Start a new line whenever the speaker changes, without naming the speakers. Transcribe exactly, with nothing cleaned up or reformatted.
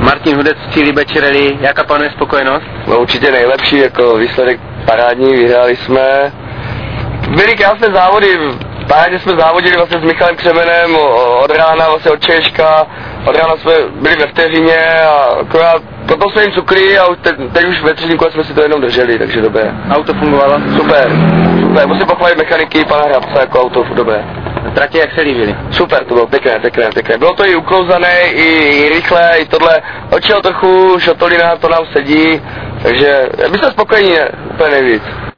Martin Hudec v cíli Bečereli, jaká panuje spokojenost?
No určitě nejlepší, jako výsledek parádní, vyhráli jsme. Byly krásné závody, parádně jsme závodili vlastně s Michalem Křemenem od rána, vlastně od Češka, od rána jsme byli ve vteřině a akorát potom jsme jim cukli a teď, teď už ve třetím kole jsme si to jenom drželi, takže dobré.
Auto fungovalo?
Super, super, musím pochválit mechaniky, pana Hrabce, jako auto, dobré.
Tratě jak se líbily?
Super, to bylo pěkné, pěkné, pěkné. Bylo to i uklouzané, i, i rychlé, i tohle. Odčel trochu, šotolina, to nám sedí, takže my jsme spokojení, úplně nejvíc.